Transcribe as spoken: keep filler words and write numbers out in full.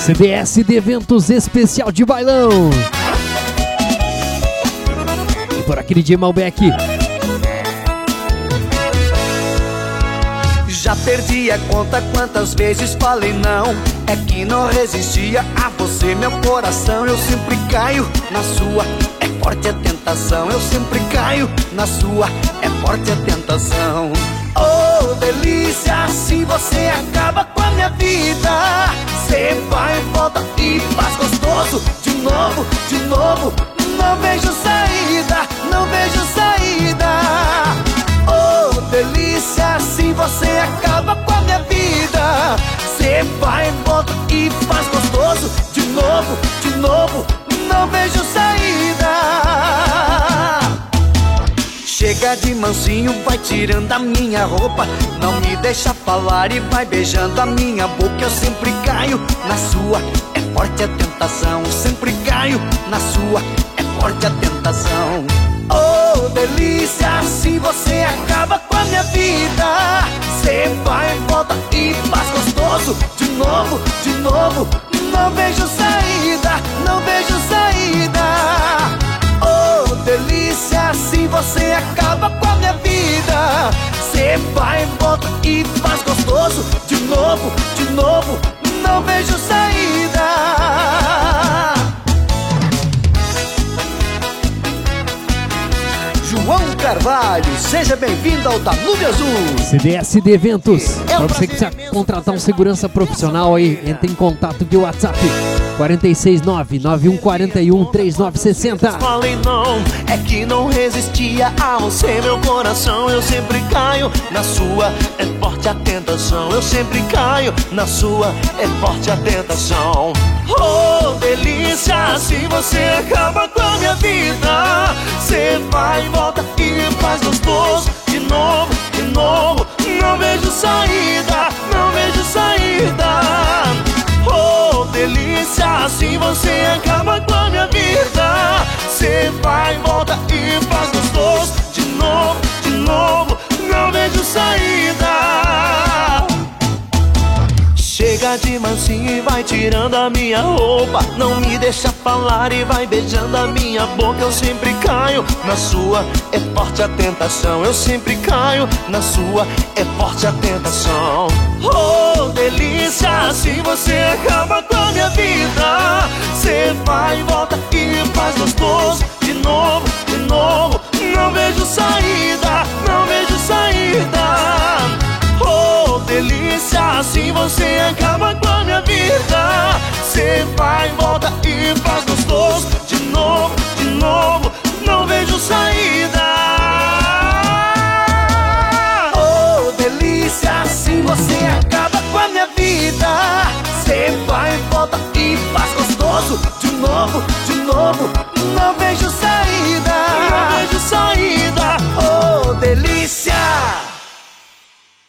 C D S de Eventos Especial de Bailão. E por aqui, D J Malbec. Já perdi a conta quantas vezes falei não. É que não resistia a você, meu coração. Eu sempre caio na sua, é forte a tentação. Eu sempre caio na sua, é forte a tentação. Oh, delícia, assim você acaba com a minha vida. Cê vai e volta e faz gostoso de novo, de novo. Não vejo saída, não vejo saída. Oh, delícia, assim você acaba com a minha vida. Cê vai e volta e faz gostoso de novo, de novo. Não vejo saída. Chega de mansinho, vai tirando a minha roupa. Não me deixa falar e vai beijando a minha boca. Eu sempre caio na sua, é forte a tentação. Eu sempre caio na sua, é forte a tentação. Oh, delícia, assim você acaba com a minha vida. Cê vai e volta e faz gostoso de novo, de novo. Não vejo saída, não vejo saída. Oh, delícia, assim você acaba com a minha vida. Cê vai e volta e faz gostoso de novo, de novo. Não vejo saída. João Carvalho, seja bem-vindo ao Danúbio Azul. C D S de Eventos. Para você que precisa contratar um segurança profissional aí, entre em contato via WhatsApp quatro seis nove, nove um quatro um, três nove seis zero. Falei não, é que não resistia a você, meu coração. Eu sempre caio na sua, é forte a tentação. Eu sempre caio na sua, é forte a tentação. Oh, delícia, assim você acaba com a minha vida. Cê vai e volta e faz gostoso de novo, de novo. Não vejo saída, não vejo saída. Oh, delícia, assim você acaba com a minha vida. Cê vai e volta e faz gostoso de novo, de novo. Não vejo saída. Chega de mansinho e vai tirando a minha roupa. Não me deixa falar e vai beijando a minha boca. Eu sempre caio na sua, é forte a tentação. Eu sempre caio na sua, é forte a tentação. Oh, delícia, assim você acaba com a minha vida. Cê vai e volta e faz gostoso de novo, de novo. Não vejo saída, não vejo saída. Oh, delícia, assim você acaba com a minha vida. Cê vai e volta e faz gostoso de novo, de novo. Não vejo saída. Oh, delícia, assim você acaba com a minha vida. Cê vai e volta e faz gostoso de novo, de novo. Não vejo saída.